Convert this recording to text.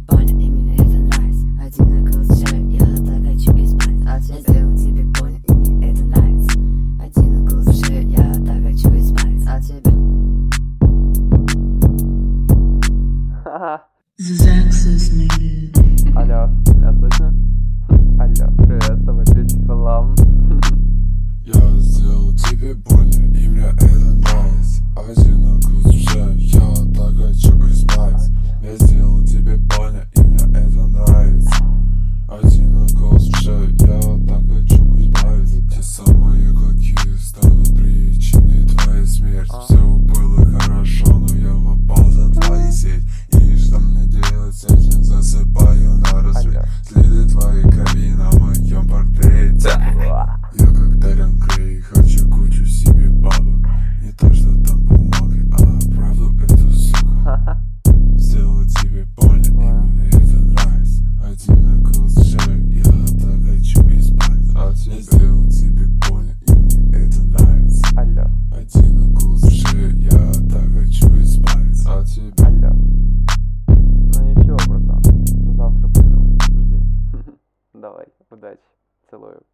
больно, и мне это нравится. Один укол в шею, я так хочу избавиться от тебя. Я сделал тебе больно, и мне это нравится. Один укол в шею, я так хочу избавиться от тебя. Алло, меня слышно? Алло, привет, с тобой Beautiful Love. Я сделал тебе больно, и мне это нравится. Один укус в шею, я так хочу избавиться. Я сделал тебе больно, и мне это нравится. Один укус в шею, я так хочу избавиться. Те самые клыки станут причиной твоей смерти. Все было хорошо, но я попал за твои сети. И что мне делать с этим? Засыпаю на рассвет. Следы твоей крови на моем портрете. Я как Дариан Грей, хочу кучу себе бабок. Не то, что там бумага, а правду эту сука. Сделал тебе больно, и мне это нравится. Один укус в шею, я так хочу избавиться от тебя. Я сделал тебе больно, и мне это нравится. Алло, Один укус в шею, я так хочу избавиться от тебя. алло. Ну ничего, братан, завтра приду, жди. Давай, удачи, целую.